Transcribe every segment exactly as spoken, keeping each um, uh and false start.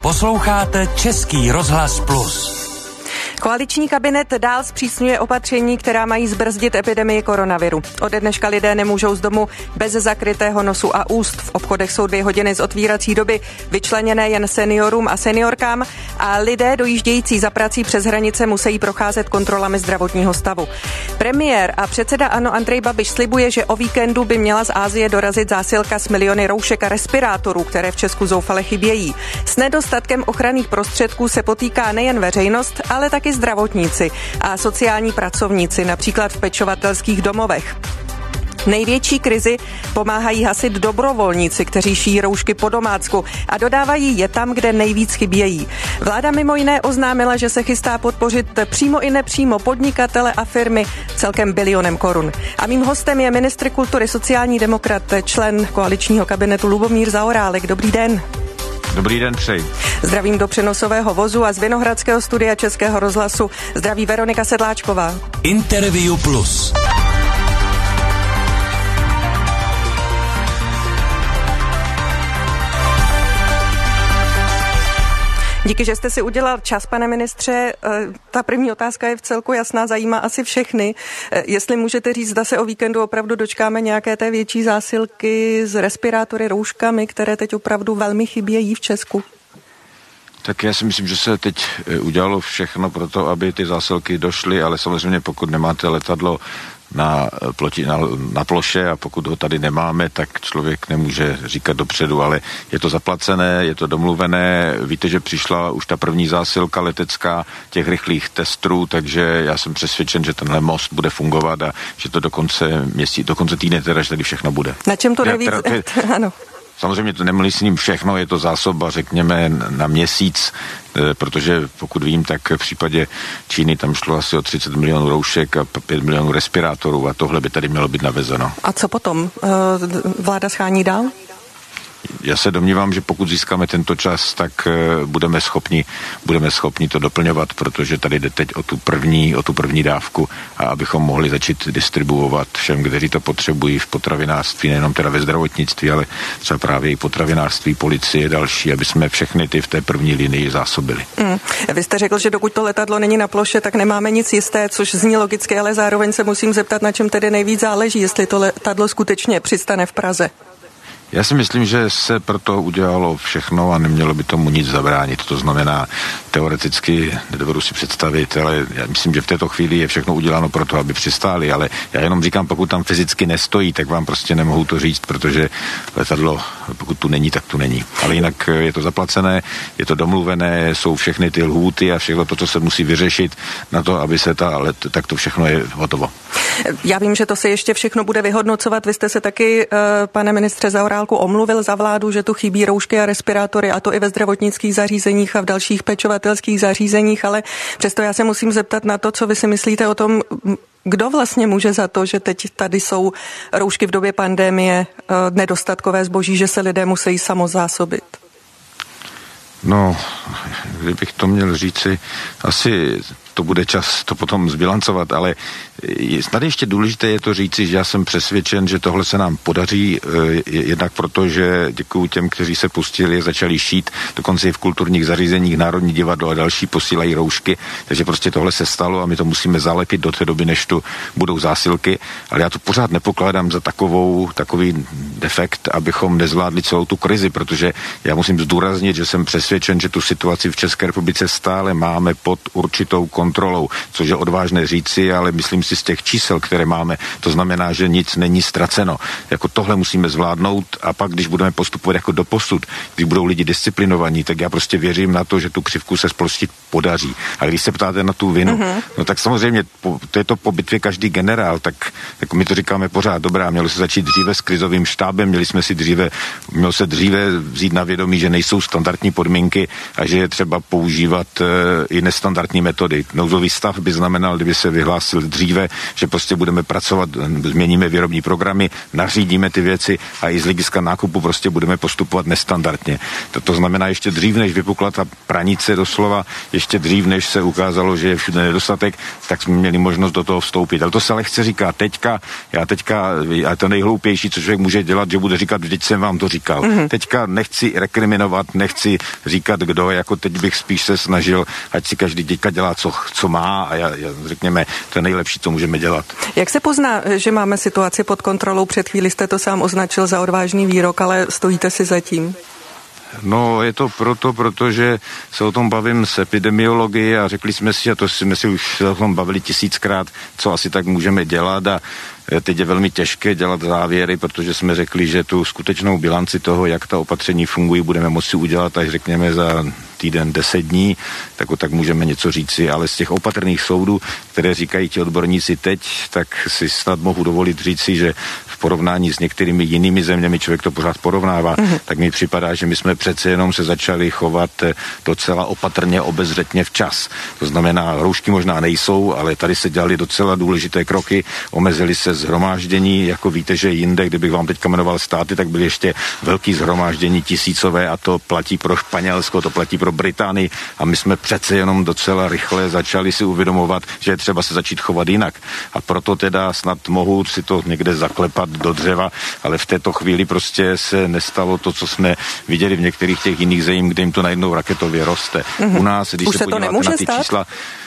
Posloucháte Český rozhlas Plus. Koaliční kabinet dál zpřísňuje opatření, která mají zbrzdit epidemii koronaviru. Ode dneška lidé nemůžou z domu bez zakrytého nosu a úst. V obchodech jsou dvě hodiny z otvírací doby vyčleněné jen seniorům a seniorkám a lidé dojíždějící za prací přes hranice musí procházet kontrolami zdravotního stavu. Premiér a předseda ANO Andrej Babiš slibuje, že o víkendu by měla z Asie dorazit zásilka s miliony roušek a respirátorů, které v Česku zoufale chybějí. S nedostatkem ochranných prostředků se potýká nejen veřejnost, ale taky zdravotníci a sociální pracovníci, například v pečovatelských domovech. Největší krizi pomáhají hasit dobrovolníci, kteří šijí roušky po domácku a dodávají je tam, kde nejvíc chybějí. Vláda mimo jiné oznámila, že se chystá podpořit přímo i nepřímo podnikatele a firmy celkem bilionem korun. A mým hostem je ministr kultury sociální demokrat, člen koaličního kabinetu Lubomír Zaorálek. Dobrý den. Dobrý den, přeji. Zdravím do přenosového vozu a z Vinohradského studia Českého rozhlasu zdraví Veronika Sedláčková. Interview Plus. Díky, že jste si udělal čas, pane ministře. Ta první otázka je v celku jasná, zajímá asi všechny. Jestli můžete říct, zda se o víkendu opravdu dočkáme nějaké té větší zásilky s respirátory, rouškami, které teď opravdu velmi chybějí v Česku? Tak já si myslím, že se teď udělalo všechno pro to, aby ty zásilky došly, ale samozřejmě pokud nemáte letadlo na, ploti, na, na ploše a pokud ho tady nemáme, tak člověk nemůže říkat dopředu, ale je to zaplacené, je to domluvené, víte, že přišla už ta první zásilka letecká těch rychlých testů, takže já jsem přesvědčen, že tenhle most bude fungovat a že to do konce měsíce, do konce týdne teda, že tady všechno bude. Na čem to nejvíc? Ano. Samozřejmě to nemyslím všechno, je to zásoba, řekněme, na měsíc, protože pokud vím, tak v případě Číny tam šlo asi o třicet milionů roušek a pět milionů respirátorů a tohle by tady mělo být navezeno. A co potom? Vláda schání dál? Já se domnívám, že pokud získáme tento čas, tak budeme schopni, budeme schopni to doplňovat, protože tady jde teď o tu první, o tu první dávku a abychom mohli začít distribuovat všem, kteří to potřebují v potravinářství, nejenom teda ve zdravotnictví, ale třeba právě i potravinářství, policie, další, aby jsme všechny ty v té první linii zásobili. Mm. Vy jste řekl, že dokud to letadlo není na ploše, tak nemáme nic jisté, což zní logicky, ale zároveň se musím zeptat, na čem tedy nejvíc záleží, jestli to letadlo skutečně přistane v Praze. Já si myslím, že se proto udělalo všechno a nemělo by tomu nic zabránit. To znamená, teoreticky nedovedu si představit, ale já myslím, že v této chvíli je všechno uděláno proto, aby přistáli, ale já jenom říkám, pokud tam fyzicky nestojí, tak vám prostě nemohu to říct, protože letadlo, pokud tu není, tak tu není. Ale jinak je to zaplacené, je to domluvené, jsou všechny ty lhůty a všechno to, co se musí vyřešit na to, aby se ta let, tak to všechno je hotovo. Já vím, že to se ještě všechno bude vyhodnocovat. Vy jste se taky, pane ministře Zaorálku, omluvil za vládu, že tu chybí roušky a respirátory, a to i ve zdravotnických zařízeních a v dalších pečovatelských zařízeních, ale přesto já se musím zeptat na to, co vy si myslíte o tom, kdo vlastně může za to, že teď tady jsou roušky v době pandemie, nedostatkové zboží, že se lidé musí samozásobit? No, kdybych to měl říci, asi to bude čas to potom zbilancovat, ale snad ještě důležité je to říci, že já jsem přesvědčen, že tohle se nám podaří, jednak proto, že děkuju těm, kteří se pustili, začali šít, dokonce i v kulturních zařízeních, Národní divadlo a další posílají roušky, takže prostě tohle se stalo a my to musíme zalepit do té doby, než tu budou zásilky, ale já to pořád nepokládám za takovou, takový defekt, abychom nezvládli celou tu krizi, protože já musím zdůraznit, že jsem přesvědčen, že tu situaci v České republice stále máme pod určitou kontrolou, což je odvážné říci, ale myslím si z těch čísel, které máme, to znamená, že nic není ztraceno. Jako tohle musíme zvládnout a pak, když budeme postupovat jako doposud, když budou lidi disciplinovaní, tak já prostě věřím na to, že tu křivku se zprostit podaří. A když se ptáte na tu vinu, mm-hmm. no tak samozřejmě po, to je to po bitvě každý generál, tak jako my to říkáme pořád, dobrá, mělo se začít dříve s krizovým štábem, měli jsme si dříve, mělo se dříve vzít na vědomí, že nejsou standardní podmínky a že je třeba používat e, i nestandardní metody. nouzový stav by znamenal, kdyby se vyhlásil dříve, že prostě budeme pracovat, změníme výrobní programy, nařídíme ty věci a i z hlediska nákupu prostě budeme postupovat nestandardně. To, to znamená, ještě dřív, než vypukla ta pranice doslova, ještě dřív, než se ukázalo, že je všude nedostatek, tak jsme měli možnost do toho vstoupit. Ale to se lehce říká teďka, já teďka, a to nejhloupější, co člověk může dělat, že bude říkat, vždyť jsem vám to říkal. Mm-hmm. Teďka nechci rekriminovat, nechci říkat, kdo, jako teď bych spíš se snažil, ať si každý teďka dělá, co, co má a já, já, řekněme, to je nejlepší, co můžeme dělat. Jak se pozná, že máme situaci pod kontrolou? Před chvíli jste to sám označil za odvážný výrok, ale stojíte si za tím? No, je to proto, protože se o tom bavím s epidemiology a řekli jsme si, a to jsme si už o tom bavili tisíckrát, co asi tak můžeme dělat a teď je velmi těžké dělat závěry, protože jsme řekli, že tu skutečnou bilanci toho, jak ta opatření fungují, budeme moci udělat až řekněme za týden, deset dní, tak, tak můžeme něco říci, ale z těch opatrných soudů, které říkají ti odborníci teď, tak si snad mohu dovolit říci, že v porovnání s některými jinými zeměmi, člověk to pořád porovnává, mm-hmm. tak mi připadá, že my jsme přece jenom se začali chovat docela opatrně, obezřetně včas. To znamená, roušky možná nejsou, ale tady se dělali docela důležité kroky, omezili se shromáždění, jako víte, že jinde, kdybych vám teďka jmenoval státy, tak byly ještě velký shromáždění tisícové a to platí pro Španělsko, to platí pro Británii a my jsme přece jenom docela rychle začali si uvědomovat, že je třeba se začít chovat jinak. A proto teda snad mohu si to někde zaklepat do dřeva, ale v této chvíli prostě se nestalo to, co jsme viděli v některých těch jiných zemích, kde jim to najednou raketově roste. Mm-hmm. U nás, když Už se, se podíváte na ty stát? čísla,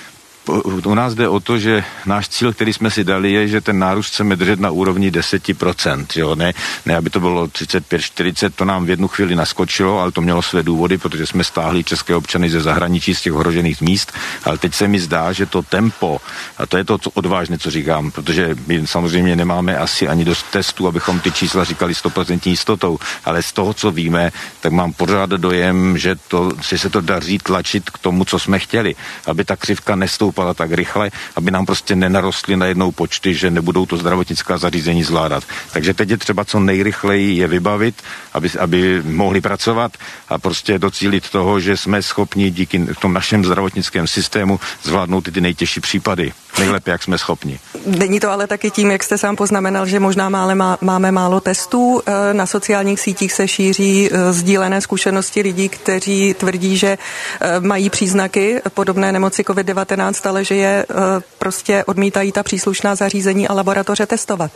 u nás jde o to, že náš cíl, který jsme si dali, je, že ten nárůst chceme držet na úrovni deset procent, jo, ne, ne, aby to bylo třicet pět čtyřicet, to nám v jednu chvíli naskočilo, ale to mělo své důvody, protože jsme stáhli české občany ze zahraničí, z těch ohrožených míst, ale teď se mi zdá, že to tempo, a to je to co odvážné, co říkám, protože my samozřejmě nemáme asi ani dost testů, abychom ty čísla říkali sto procent jistotou, ale z toho, co víme, tak mám pořád dojem, že, to, že se to daří tlačit k tomu, co jsme chtěli, aby ta křivka nestoupala tak rychle, aby nám prostě nenarostly najednou počty, že nebudou to zdravotnická zařízení zvládat. Takže teď je třeba co nejrychleji je vybavit, aby, aby mohli pracovat a prostě docílit toho, že jsme schopni díky v tom našem zdravotnickém systému zvládnout ty, ty nejtěžší případy. Nejlépe, jak jsme schopni. Není to ale taky tím, jak jste sám poznamenal, že možná mále, má, máme málo testů. Na sociálních sítích se šíří sdílené zkušenosti lidí, kteří tvrdí, že mají příznaky podobné nemoci covid devatenáct, ale že je prostě odmítají ta příslušná zařízení a laboratoře testovat.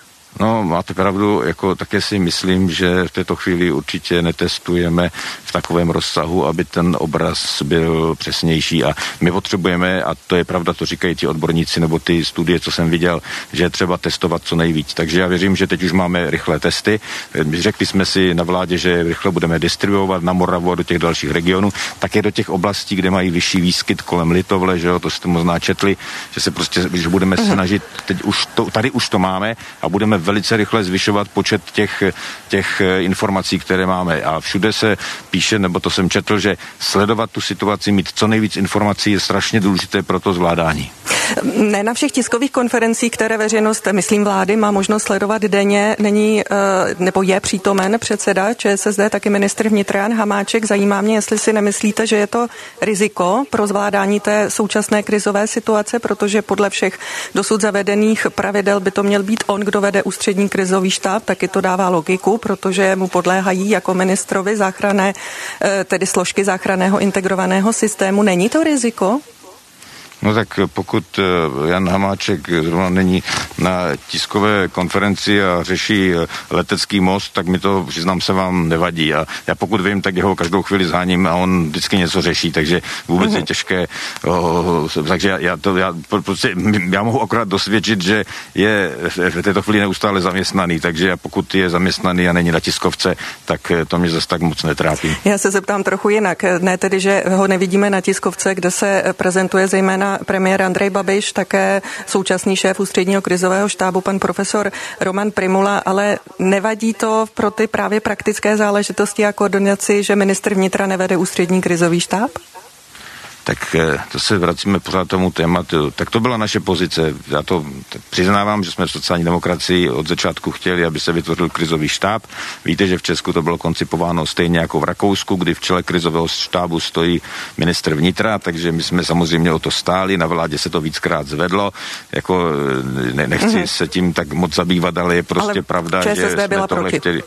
No, máte pravdu, jako také si myslím, že v této chvíli určitě netestujeme v takovém rozsahu, aby ten obraz byl přesnější a my potřebujeme, a to je pravda, to říkají ti odborníci nebo ty studie, co jsem viděl, že je třeba testovat co nejvíc. Takže já věřím, že teď už máme rychlé testy. Řekli jsme si na vládě, že rychle budeme distribuovat na Moravu a do těch dalších regionů, také do těch oblastí, kde mají vyšší výskyt kolem Litovle, že jo, to jste možná četli, že se prostě, že budeme uh-huh. snažit, teď už to, tady už to máme a budeme velice rychle zvyšovat počet těch, těch informací, které máme. A všude se píše, nebo to jsem četl, že sledovat tu situaci, mít co nejvíc informací je strašně důležité pro to zvládání. Ne na všech tiskových konferencích, které veřejnost, myslím vlády, má možnost sledovat denně, není nebo je přítomen předseda ČSSD, taky ministr vnitra Jan Hamáček. Zajímá mě, jestli si nemyslíte, že je to riziko pro zvládání té současné krizové situace, protože podle všech dosud zavedených pravidel by to měl být on, kdo vede ústřední krizový štáb, taky to dává logiku, protože mu podléhají jako ministrovi záchranné, tedy složky záchranného integrovaného systému. Není to riziko? No tak pokud Jan Hamáček zrovna není na tiskové konferenci a řeší letecký most, tak mi to, přiznám se vám, nevadí. A já pokud vím, tak jeho každou chvíli zháním a on vždycky něco řeší, takže vůbec mm-hmm. je těžké. Oh, takže já, já, to, já, prostě, já mohu akorát dosvědčit, že je v této chvíli neustále zaměstnaný, takže pokud je zaměstnaný a není na tiskovce, tak to mě zase tak moc netrápí. Já se zeptám trochu jinak. Ne tedy, že ho nevidíme na tiskovce, kde se prezentuje zejména premiér Andrej Babiš, také současný šéf ústředního krizového štábu, pan profesor Roman Prymula, ale nevadí to pro ty právě praktické záležitosti a koordinaci, že ministr vnitra nevede ústřední krizový štáb? Tak to se vracíme pořád tomu tématu. Tak to byla naše pozice. Já to přiznávám, že jsme v sociální demokracii od začátku chtěli, aby se vytvořil krizový štáb. Víte, že v Česku to bylo koncipováno stejně jako v Rakousku, kdy v čele krizového štábu stojí ministr vnitra, takže my jsme samozřejmě o to stáli. Na vládě se to víckrát zvedlo. Jako ne, nechci mm-hmm. se tím tak moc zabývat, ale je prostě ale pravda, že jsme byla tohle proti. chtěli.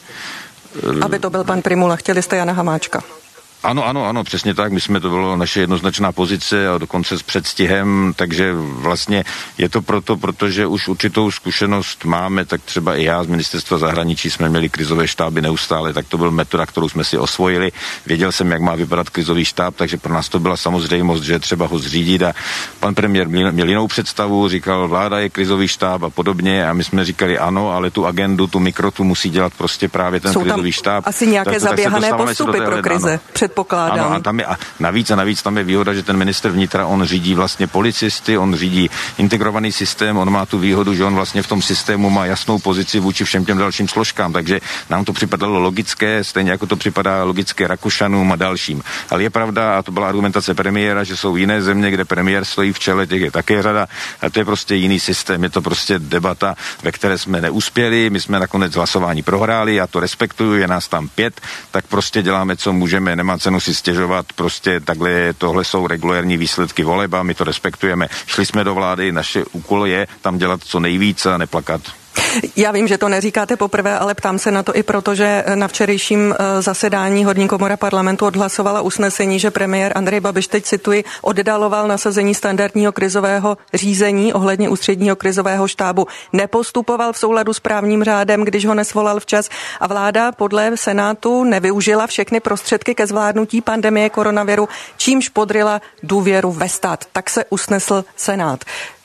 Aby to byl pan Prymula, chtěli jste Jana Hamáčka. Ano, ano, ano, přesně tak. My jsme, to bylo naše jednoznačná pozice a dokonce s předstihem, takže vlastně je to proto, protože už určitou zkušenost máme, tak třeba i já z ministerstva zahraničí jsme měli krizové štáby neustále, tak to byl metoda, kterou jsme si osvojili. Věděl jsem, jak má vypadat krizový štáb, takže pro nás to byla samozřejmost, že je třeba ho zřídit a pan premiér měl jinou představu, říkal, vláda je krizový štáb a podobně a my jsme říkali ano, ale tu agendu, tu mikrotu musí dělat prostě právě ten Jsou krizový štáb. Asi nějaké tak, zaběhané tak postupy pro krize. Ano. Předpokládám. Ano, a tam je, a navíc a navíc tam je výhoda, že ten ministr vnitra, on řídí vlastně policisty, on řídí integrovaný systém, on má tu výhodu, že on vlastně v tom systému má jasnou pozici vůči všem těm dalším složkám, takže nám to připadalo logické, stejně jako to připadá logické Rakušanům a dalším. Ale je pravda, a to byla argumentace premiéra, že jsou jiné země, kde premiér stojí v čele, těch je také řada, a to je prostě jiný systém, je to prostě debata, ve které jsme neuspěli, my jsme nakonec hlasování prohráli, já to respektuju, je nás tam pět, tak prostě děláme, co můžeme, nemá cenu si stěžovat, prostě takhle, tohle jsou regulérní výsledky voleb a my to respektujeme. Šli jsme do vlády, naše úkol je tam dělat co nejvíc a neplakat. Já vím, že to neříkáte poprvé, ale ptám se na to i proto, že na včerejším zasedání Horní komora parlamentu odhlasovala usnesení, že premiér Andrej Babiš, teď cituji, oddaloval nasazení standardního krizového řízení ohledně ústředního krizového štábu. Nepostupoval v souladu s právním řádem, když ho nesvolal včas a vláda podle Senátu nevyužila všechny prostředky ke zvládnutí pandemie koronaviru, čímž podryla důvěru ve stát. Tak se usnesl Senát.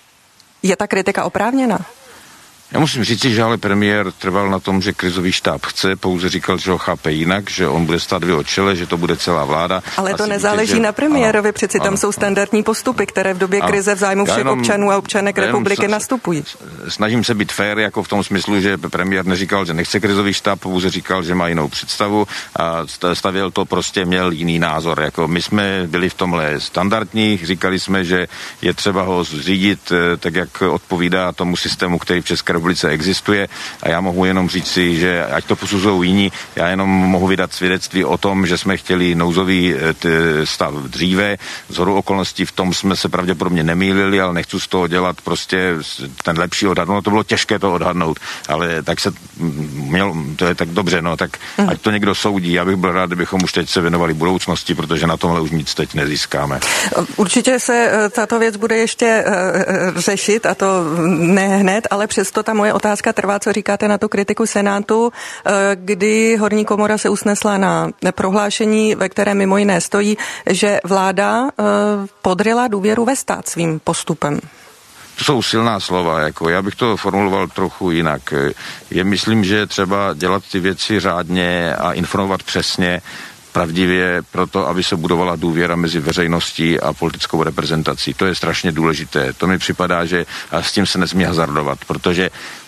Je ta kritika oprávněná? Já musím říct, že ale premiér trval na tom, že krizový štáb chce, pouze říkal, že ho chápe jinak, že on bude stát v jeho čele, že to bude celá vláda. Ale to nezáleží víte, že... na premiérovi, ano, přeci tam ano, jsou standardní postupy, které v době ano, krize v zájmu všech jenom, občanů a občanek republiky nastupují. Snažím se být fair, jako v tom smyslu, že premiér neříkal, že nechce krizový štáb, pouze říkal, že má jinou představu a stavěl to, prostě měl jiný názor. Jako my jsme byli v tomhle standardní, říkali jsme, že je třeba ho zřídit tak, jak odpovídá tomu systému, který v České republice existuje a já mohu jenom říct si, že ať to posuzují jiní, já jenom mohu vydat svědectví o tom, že jsme chtěli nouzový stav dříve, zhoru okolností v tom jsme se pravděpodobně nemýlili, ale nechci z toho dělat prostě ten lepší odhad. No to bylo těžké to odhadnout, ale tak se měl, to je tak dobře, no tak ať to někdo soudí. Já bych byl rád, kdybychom už teď se věnovali budoucnosti, protože na tomhle už nic teď nezískáme. Určitě se tato věc bude ještě řešit a to ne hned, ale přesto ta moje otázka trvá, co říkáte na tu kritiku Senátu, kdy Horní komora se usnesla na prohlášení, ve které mimo jiné stojí, že vláda podryla důvěru ve stát svým postupem. To jsou silná slova, jako já bych to formuloval trochu jinak. Je, myslím, že třeba dělat ty věci řádně a informovat přesně, pravdivě proto, aby se budovala důvěra mezi veřejností a politickou reprezentací. To je strašně důležité. To mi připadá, že a s tím se nesmí hazardovat, protože e,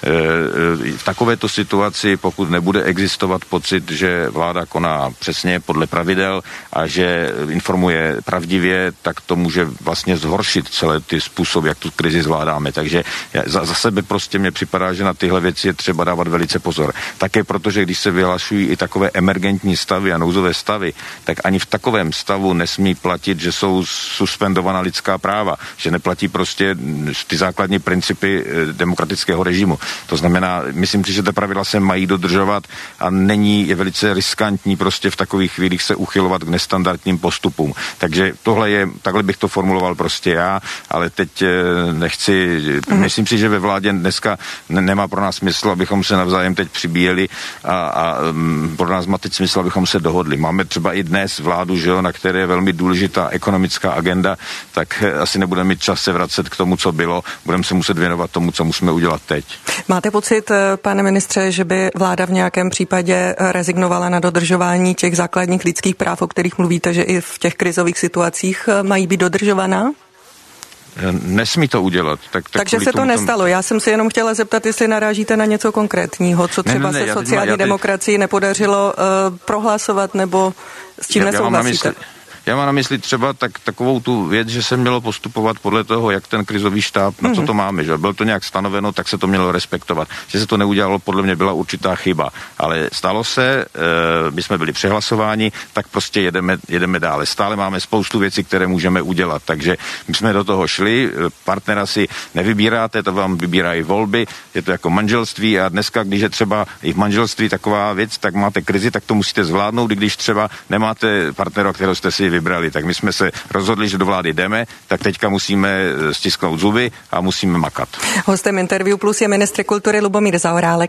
v takovéto situaci, pokud nebude existovat pocit, že vláda koná přesně podle pravidel a že informuje pravdivě, tak to může vlastně zhoršit celé ty způsoby, jak tu krizi zvládáme. Takže za, za sebe prostě mě připadá, že na tyhle věci je třeba dávat velice pozor. Také protože, když se vyhlašují i takové emergentní stavy a nouzové stavy, tak ani v takovém stavu nesmí platit, že jsou suspendovaná lidská práva, že neplatí prostě ty základní principy demokratického režimu. To znamená, myslím si, že ta pravidla se mají dodržovat a není, je velice riskantní prostě v takových chvílích se uchylovat k nestandardním postupům. Takže tohle je, takhle bych to formuloval prostě já, ale teď nechci, mm. myslím si, že ve vládě dneska ne, nemá pro nás smysl, abychom se navzájem teď přibíjeli a, a pro nás má teď smysl, abychom se dohodli. Máme třeba i dnes vládu, že jo, na které je velmi důležitá ekonomická agenda, tak asi nebudeme mít čas se vracet k tomu, co bylo. Budeme se muset věnovat tomu, co musíme udělat teď. Máte pocit, pane ministře, že by vláda v nějakém případě rezignovala na dodržování těch základních lidských práv, o kterých mluvíte, že i v těch krizových situacích mají být dodržovaná? Nesmí to udělat. Tak, tak Takže se to nestalo. Tom... Já jsem si jenom chtěla zeptat, jestli narážíte na něco konkrétního, co třeba ne, ne, ne, se sociální teď... demokracii nepodařilo uh, prohlasovat, nebo s čím já, nesouhlasíte? Já Já mám na mysli třeba tak, takovou tu věc, že se mělo postupovat podle toho, jak ten krizový štáb, na co to máme, že bylo to nějak stanoveno, tak se to mělo respektovat. Že se to neudělalo, podle mě byla určitá chyba. Ale stalo se, e, my jsme byli přehlasováni, tak prostě jedeme, jedeme dále. Stále máme spoustu věcí, které můžeme udělat. Takže my jsme do toho šli, partnera si nevybíráte, to vám vybírají volby, je to jako manželství a dneska, když je třeba i v manželství taková věc, tak máte krizi, tak to musíte zvládnout, i když třeba nemáte partnera, kterého jste si vybrali. Tak my jsme se rozhodli, že do vlády jdeme, tak teďka musíme stisknout zuby a musíme makat. Hostem Interview Plus je ministr kultury Lubomír Zaorálek.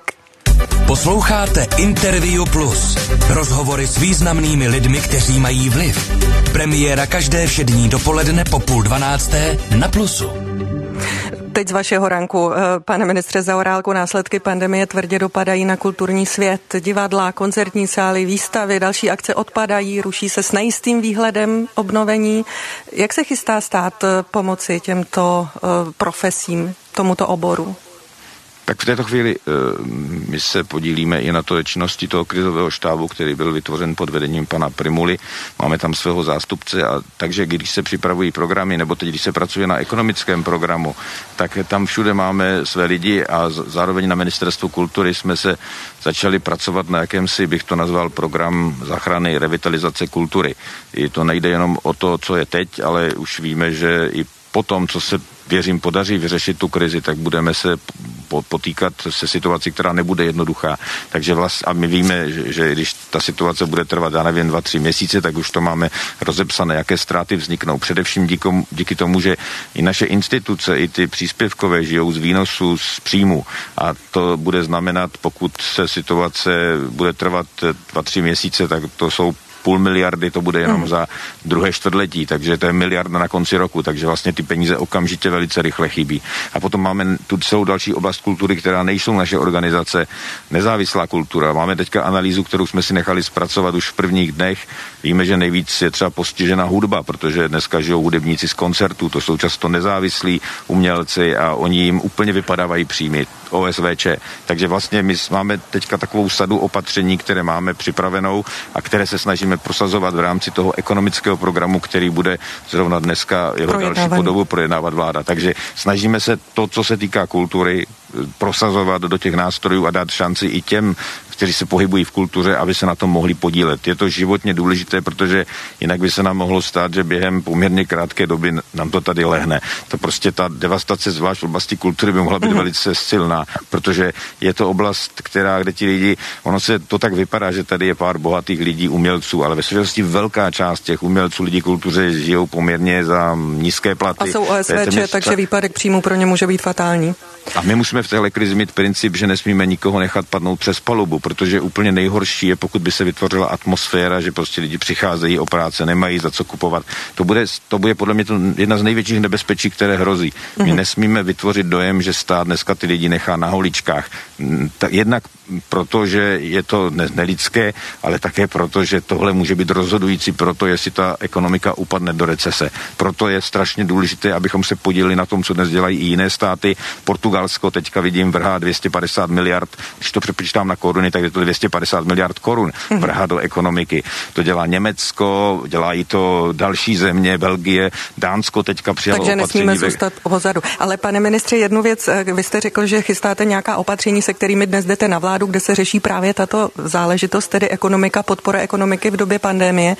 Posloucháte Interview Plus. Rozhovory s významnými lidmi, kteří mají vliv. Premiéra každé všední dopoledne po půl dvanácté na Plusu. Teď z vašeho ranku, pane ministře Zaorálku, následky pandemie tvrdě dopadají na kulturní svět. Divadla, koncertní sály, výstavy, další akce odpadají, ruší se s nejistým výhledem obnovení. Jak se chystá stát pomoci těmto profesím, tomuto oboru? Tak v této chvíli uh, my se podílíme i na to činnosti toho krizového štábu, který byl vytvořen pod vedením pana Prymuly. Máme tam svého zástupce, a takže když se připravují programy, nebo teď, když se pracuje na ekonomickém programu, tak tam všude máme své lidi a z- zároveň na Ministerstvu kultury jsme se začali pracovat na jakémsi, bych to nazval, program záchrany, revitalizace kultury. I to nejde jenom o to, co je teď, ale už víme, že i potom, co se, věřím, podaří vyřešit tu krizi, tak budeme se potýkat se situací, která nebude jednoduchá. Takže vlastně, a my víme, že, že když ta situace bude trvat, já nevím, dva, tři měsíce, tak už to máme rozepsané, jaké ztráty vzniknou. Především díky, díky tomu, že i naše instituce, i ty příspěvkové žijou z výnosů, z příjmu. A to bude znamenat, pokud se situace bude trvat dva, tři měsíce, tak to jsou půl miliardy, to bude jenom mm. za druhé čtvrtletí, takže to je miliarda na konci roku, takže vlastně ty peníze okamžitě velice rychle chybí. A potom máme tu celou další oblast kultury, která nejsou naše organizace, nezávislá kultura. Máme teďka analýzu, kterou jsme si nechali zpracovat už v prvních dnech. Víme, že nejvíc je třeba postižena hudba, protože dneska žijou hudebníci z koncertů, to jsou často nezávislí umělci a oni jim úplně vypadávají příjmy, O S V Č. Takže vlastně my máme teďka takovou sadu opatření, které máme připravenou a které se snažíme prosazovat v rámci toho ekonomického programu, který bude zrovna dneska jeho další podobu projednávat vláda. Takže snažíme se to, co se týká kultury, prosazovat do těch nástrojů a dát šanci i těm, kteří se pohybují v kultuře, aby se na tom mohli podílet. Je to životně důležité, protože jinak by se nám mohlo stát, že během poměrně krátké doby nám to tady lehne. To prostě ta devastace zvlášť v oblasti kultury by mohla být mm. velice silná, protože je to oblast, která, kde ti lidi, ono se to tak vypadá, že tady je pár bohatých lidí, umělců, ale ve skutečnosti velká část těch umělců, lidí kultuře žijou poměrně za nízké platy. A jsou O S V Č, takže výpadek příjmu pro ně může být fatální. A my musíme v téhle krizi mít princip, že nesmíme nikoho nechat padnout přes palubu, protože úplně nejhorší je, pokud by se vytvořila atmosféra, že prostě lidi přicházejí o práce, nemají za co kupovat. To bude, to bude podle mě to jedna z největších nebezpečí, které hrozí. My mm-hmm. nesmíme vytvořit dojem, že stát dneska ty lidi nechá na holičkách. Tak jednak proto, že je to ne- nelidské, ale také proto, že tohle může být rozhodující pro to, jestli ta ekonomika upadne do recese. Proto je strašně důležité, abychom se podíleli na tom, co dnes dělají i jiné státy. Portugalsko teďka vidím vrhá dvě stě padesát miliard, když to přepočítám na koruny, tak je to dvě stě padesát miliard korun vrhá do ekonomiky. To dělá Německo, dělají to další země, Belgie, Dánsko teďka přijalo opatření. Takže nesmíme ve... zůstat pozadu. Ale pane ministře, jednu věc, vy jste řekl, že chystáte nějaká opatření, se kterými dnes jdete na vládu, kde se řeší právě tato záležitost, tedy ekonomika, podpora ekonomiky v době pandemie.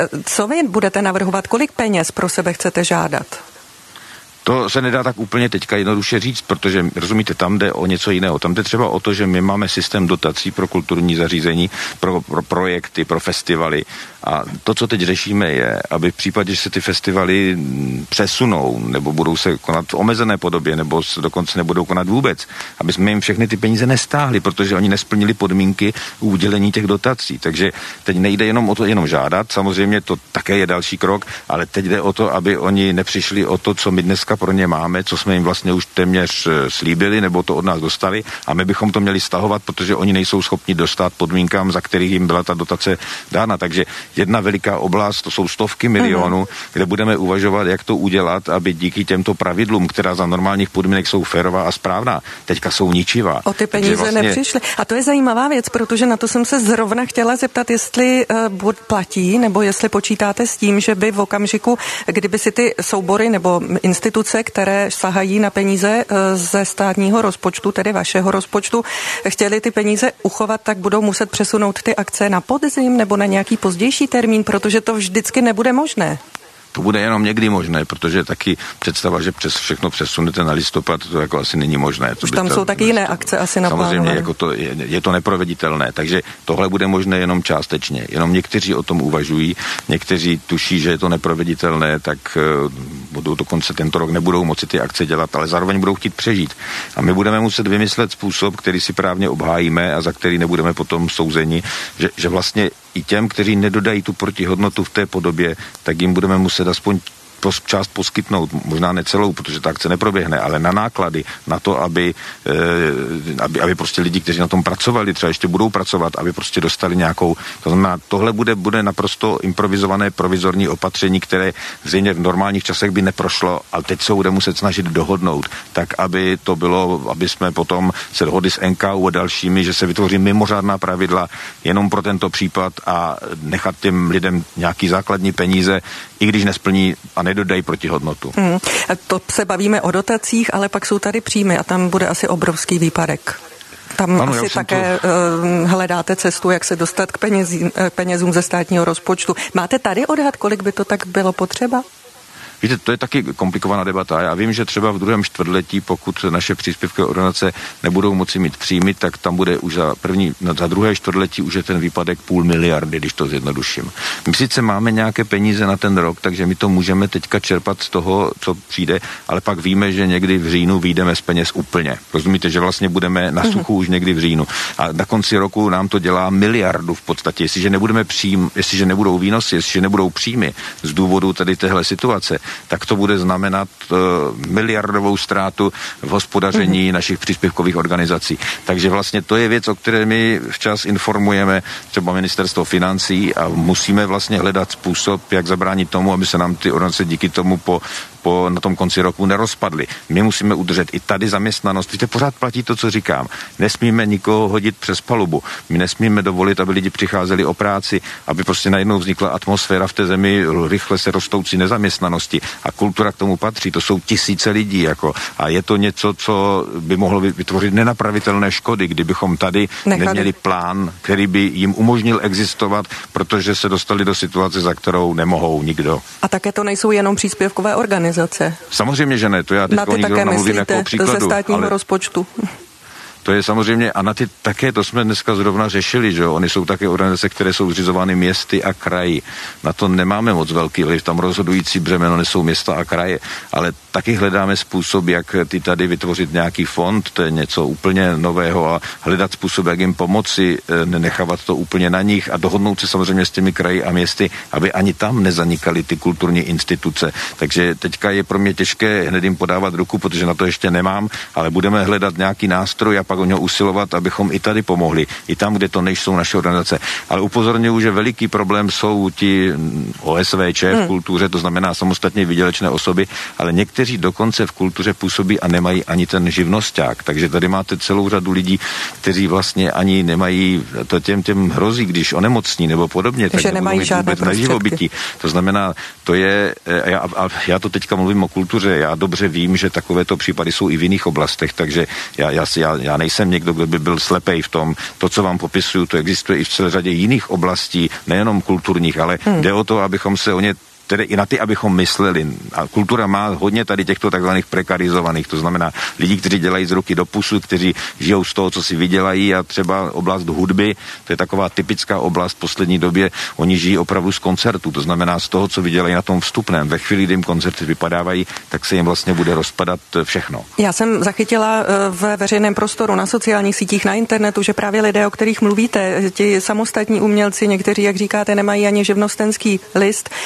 Co vy budete navrhovat? Kolik peněz pro sebe chcete žádat? To se nedá tak úplně teďka jednoduše říct, protože, rozumíte, tam jde o něco jiného. Tam jde třeba o to, že my máme systém dotací pro kulturní zařízení, pro, pro projekty, pro festivaly. A to, co teď řešíme, je, aby v případě, že se ty festivaly přesunou, nebo budou se konat v omezené podobě, nebo se dokonce nebudou konat vůbec, aby jsme jim všechny ty peníze nestáhli, protože oni nesplnili podmínky udělení těch dotací. Takže teď nejde jenom o to jenom žádat, samozřejmě to také je další krok, ale teď jde o to, aby oni nepřišli o to, co my dneska teďka pro ně máme, co jsme jim vlastně už téměř slíbili, nebo to od nás dostali, a my bychom to měli stahovat, protože oni nejsou schopni dostat podmínkám, za kterých jim byla ta dotace dána. Takže jedna veliká oblast, to jsou stovky milionů, mm-hmm. kde budeme uvažovat, jak to udělat, aby díky těmto pravidlům, která za normálních podmínek jsou férová a správná, teďka jsou ničivá. O ty peníze vlastně nepřišly. A to je zajímavá věc, protože na to jsem se zrovna chtěla zeptat, jestli uh, platí, nebo jestli počítáte s tím, že by v okamžiku, kdyby si ty soubory nebo instituce, které sahají na peníze uh, ze státního rozpočtu, tedy vašeho rozpočtu, chtěli ty peníze uchovat, tak budou muset přesunout ty akce na podzim nebo na nějaký pozdější termín, protože to vždycky nebude možné. To bude jenom někdy možné, protože taky představa, že přes všechno přesunete na listopad, to jako asi není možné. Už tam jsou taky jiné akce asi naplánované. Samozřejmě jako to je, je to neproveditelné, takže tohle bude možné jenom částečně. Jenom někteří o tom uvažují, někteří tuší, že je to neproveditelné, tak uh, budou dokonce tento rok nebudou moci ty akce dělat, ale zároveň budou chtít přežít. A my budeme muset vymyslet způsob, který si právně obhájíme a za který nebudeme potom souzeni, že, že vlastně i těm, kteří nedodají tu protihodnotu v té podobě, tak jim budeme muset aspoň část poskytnout, možná ne celou, protože ta akce neproběhne, ale na náklady, na to, aby, e, aby, aby prostě lidi, kteří na tom pracovali, třeba ještě budou pracovat, aby prostě dostali nějakou, to znamená, tohle bude, bude naprosto improvizované provizorní opatření, které zřejmě v normálních časech by neprošlo, ale teď se bude muset snažit dohodnout, tak aby to bylo, aby jsme potom se dohodli s N K U a dalšími, že se vytvoří mimořádná pravidla jenom pro tento případ a nechat těm lidem nějaký základní peníze, i když nesplní a nedodají protihodnotu. Hmm. To se bavíme o dotacích, ale pak jsou tady příjmy a tam bude asi obrovský výpadek. Tam ano, asi také to... uh, hledáte cestu, jak se dostat k penězím, penězům ze státního rozpočtu. Máte tady odhad, kolik by to tak bylo potřeba? Víte, to je taky komplikovaná debata. Já vím, že třeba v druhém čtvrtletí, pokud naše příspěvkové organizace nebudou moci mít příjmy, tak tam bude už za první, za druhé čtvrtletí už je ten výpadek půl miliardy, když to zjednoduším. My sice máme nějaké peníze na ten rok, takže my to můžeme teďka čerpat z toho, co přijde, ale pak víme, že někdy v říjnu vyjdeme z peněz úplně. Rozumíte, že vlastně budeme na suchu mm-hmm. už někdy v říjnu. A na konci roku nám to dělá miliardu v podstatě. Jestliže nebudeme přijím, jestliže nebudou výnosy, jestliže nebudou příjmy z důvodu tady téhle situace, tak to bude znamenat uh, miliardovou ztrátu v hospodaření mm-hmm. našich příspěvkových organizací. Takže vlastně to je věc, o které my včas informujeme třeba ministerstvo financí a musíme vlastně hledat způsob, jak zabránit tomu, aby se nám ty organizace díky tomu po Po, na tom konci roku nerozpadly. My musíme udržet i tady zaměstnanost. Víte, pořád platí to, co říkám. Nesmíme nikoho hodit přes palubu. My nesmíme dovolit, aby lidi přicházeli o práci, aby prostě najednou vznikla atmosféra v té zemi rychle se rostoucí nezaměstnanosti. A kultura k tomu patří. To jsou tisíce lidí. Jako. A je to něco, co by mohlo vytvořit nenapravitelné škody, kdybychom tady Nechali. neměli plán, který by jim umožnil existovat, protože se dostali do situace, za kterou nemohou nikdo. A také to nejsou jenom příspěvkové organizace. Samozřejmě, že ne, to já teď o nich mluvím jako příkladu. Ze státního ale... rozpočtu. To je samozřejmě, a na ty také, to jsme dneska zrovna řešili, že jo, oni jsou také organizace, které jsou zřizovány městy a kraji. Na to nemáme moc velký vliv, tam rozhodující břemeno nesou města a kraje, ale taky hledáme způsob, jak ty tady vytvořit nějaký fond, to je něco úplně nového a hledat způsob, jak jim pomoci, nenechávat to úplně na nich a dohodnout se samozřejmě s těmi kraji a městy, aby ani tam nezanikaly ty kulturní instituce. Takže teďka je pro mě těžké hned jim podávat ruku, protože na to ještě nemám, ale budeme hledat nějaký nástroj a pak o něho usilovat, abychom i tady pomohli. I tam, kde to nejsou naše organizace. Ale upozorňuji, že veliký problém jsou ti O S V Č v kultuře, to znamená samostatně výdělečné osoby, ale někteří dokonce v kultuře působí a nemají ani ten živnosťák. Takže tady máte celou řadu lidí, kteří vlastně ani nemají, to těm, těm hrozí, když onemocní nebo podobně, tak nemají žádné na živobytí. To znamená, to je, já, a já to teďka mluvím o kultuře, já dobře vím, že takovéto případy jsou i v jiných oblastech, takže já, já, já, já nejsem někdo, kdo by byl slepej v tom, to, co vám popisuju, to existuje i v celé řadě jiných oblastí, nejenom kulturních, ale hmm. jde o to, abychom se o ně tedy i na ty, abychom mysleli. A kultura má hodně tady těchto takzvaných prekarizovaných, to znamená lidí, kteří dělají z ruky do pusu, kteří žijou z toho, co si vydělají a třeba oblast hudby, to je taková typická oblast v poslední době, oni žijí opravdu z koncertu, to znamená z toho, co vydělají na tom vstupném. Ve chvíli, kdy jim koncerty vypadávají, tak se jim vlastně bude rozpadat všechno. Já jsem zachytila ve veřejném prostoru, na sociálních sítích, na internetu, že právě lidé, o kterých mluvíte, ti samostatní umělci, někteří, jak říkáte, nemají ani živnostenský list, tak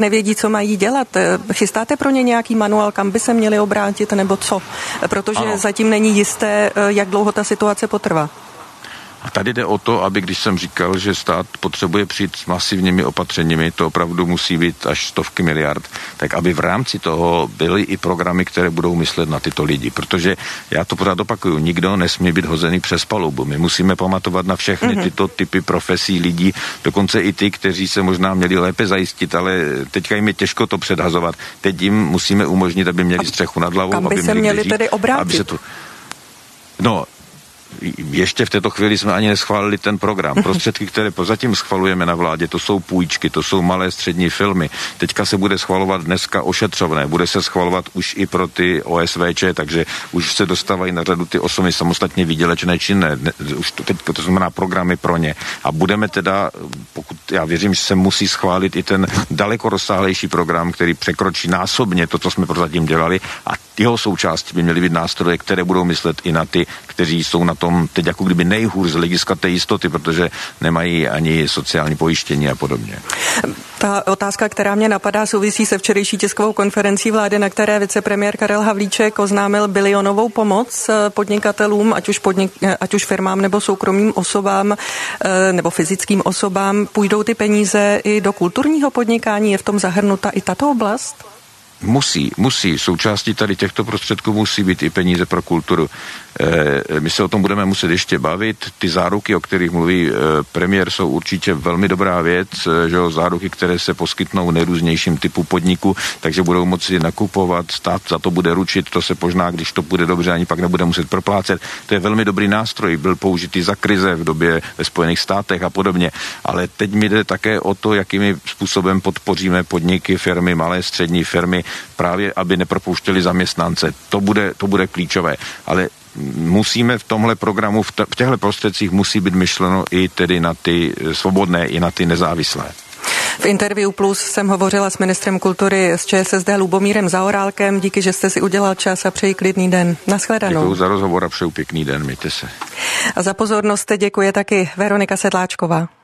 nevědí, co mají dělat. Chystáte pro ně nějaký manuál, kam by se měli obrátit nebo co? Protože ano. zatím není jisté, jak dlouho ta situace potrvá. A tady jde o to, aby když jsem říkal, že stát potřebuje přijít s masivními opatřeními, to opravdu musí být až stovky miliard, tak aby v rámci toho byly i programy, které budou myslet na tyto lidi. Protože já to pořád opakuju, nikdo nesmí být hozený přes palubu. My musíme pamatovat na všechny mm-hmm. tyto typy profesí lidí, dokonce i ty, kteří se možná měli lépe zajistit, ale teďka jim je těžko to předhazovat. Teď jim musíme umožnit, aby měli střechu nad hlavou, kam by aby se měli, měli žít, tedy obrátit? Aby se to... No, ještě v této chvíli jsme ani neschválili ten program. Prostředky, které pozatím schvalujeme na vládě, to jsou půjčky, to jsou malé střední filmy. Teďka se bude schvalovat dneska ošetřovné, bude se schvalovat už i pro ty O S V Č, takže už se dostávají na řadu ty osoby samostatně výdělečné činné. Už to teď, to znamená programy pro ně. A budeme teda, pokud já věřím, že se musí schválit i ten daleko rozsáhlejší program, který překročí násobně to, co jsme prozatím dělali, a jeho součástí by měly být nástroje, které budou myslet i na ty, kteří jsou na tom teď jako kdyby nejhůř z hlediska té jistoty, protože nemají ani sociální pojištění a podobně. Ta otázka, která mě napadá, souvisí se včerejší tiskovou konferencí vlády, na které vicepremiér Karel Havlíček oznámil bilionovou pomoc podnikatelům, ať už, podnik, ať už firmám nebo soukromým osobám nebo fyzickým osobám. Půjdou ty peníze i do kulturního podnikání? Je v tom zahrnuta i tato oblast? Musí, musí. Součástí tady těchto prostředků musí být i peníze pro kulturu. E, my se o tom budeme muset ještě bavit. Ty záruky, o kterých mluví e, premiér, jsou určitě velmi dobrá věc, e, že jo, záruky, které se poskytnou nejrůznějším typu podniku, takže budou moci nakupovat, stát za to bude ručit, to se možná, když to bude dobře, ani pak nebude muset proplácet. To je velmi dobrý nástroj, byl použitý za krize v době ve Spojených státech a podobně, ale teď mi jde také o to, jakými způsobem podpoříme podniky, firmy, malé, střední firmy, právě aby nepropouštěli zaměstnance. To bude, to bude klíčové, ale musíme v tomhle programu, v, t- v těchto prostředcích musí být myšleno i tedy na ty svobodné, i na ty nezávislé. V Interview Plus jsem hovořila s ministrem kultury z Č S S D Lubomírem Zaorálkem. Díky, že jste si udělal čas a přeji klidný den. Naschledanou. Děkuji za rozhovor a přeju pěkný den, mějte se. A za pozornost děkuje taky Veronika Sedláčková.